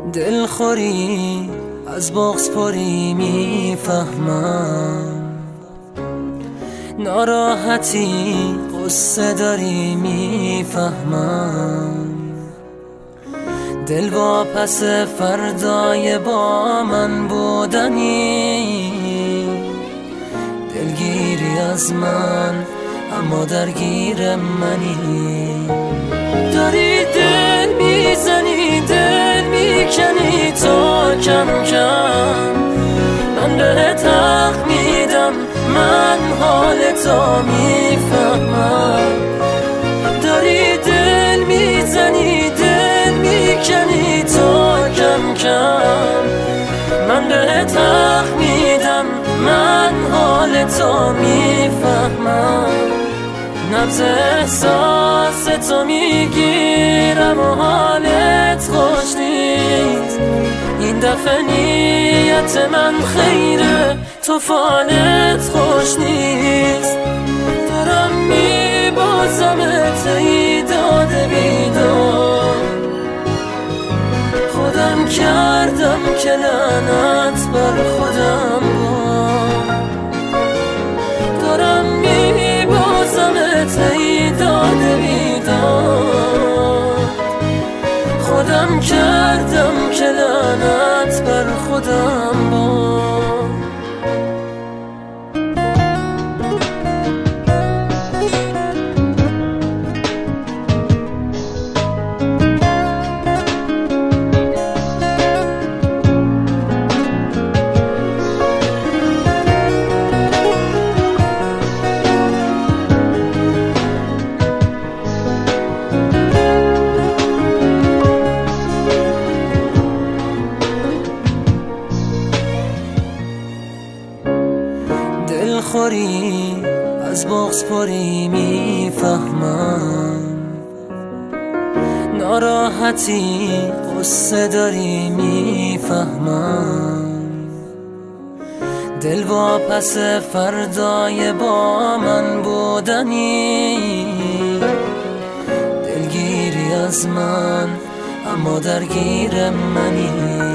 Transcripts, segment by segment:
دلخوری از بغض پری میفهمم، ناراحتی قصه داری میفهمم، دل واپس فردای با من بودنی، دلگیری از من اما درگیر منی، داری دل میزنی دل میکنی تا کم کم، من بهت حق میدم من حالتو میفهمم، داری دل میزنی دل میکنی تا کم کم، من بهت حق میدم من حالتو میفهمم، نبض احساس تو میگیرم و حالت خوش نیست، این دفعه نیت من خیره تو فالت خوش نیست، دارم میبازمت ای داده بیدار، خودم کردم که لعنت بر خودم بار، دارم میبازمت ای داده بیدار، خودم کردم که لعنت بر خودم بار. دلخوری از بغض پری میفهمم، ناراحتی قصه داری میفهمم، دل واپس فردای با من بودنی، دلگیری از من اما درگیر منی،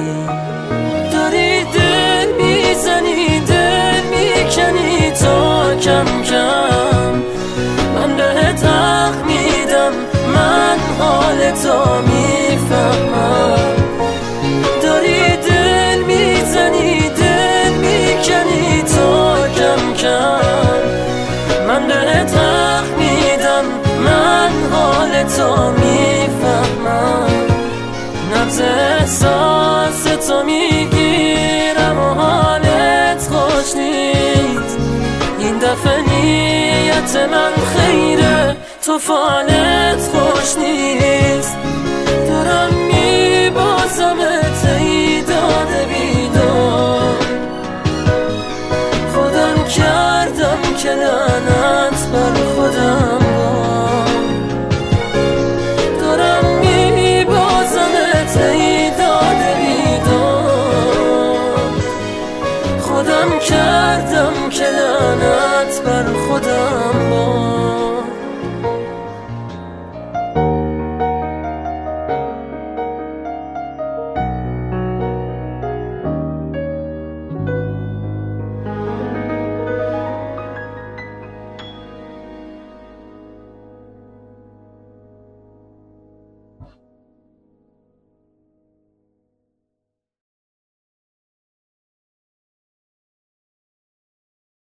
داری دل میزنی دل میکنی تا کم کم، من بهت حق میدم من حالتو میفهمم، داری دل میزنی دل میکنی تا کم کم، من بهت حق میدم من حالتو میفهمم، نبض احساس تو میگیرم و حالت خوش نیست، این دفعه نیت من خیره تو فالت خوش نیست، دارم میبازمت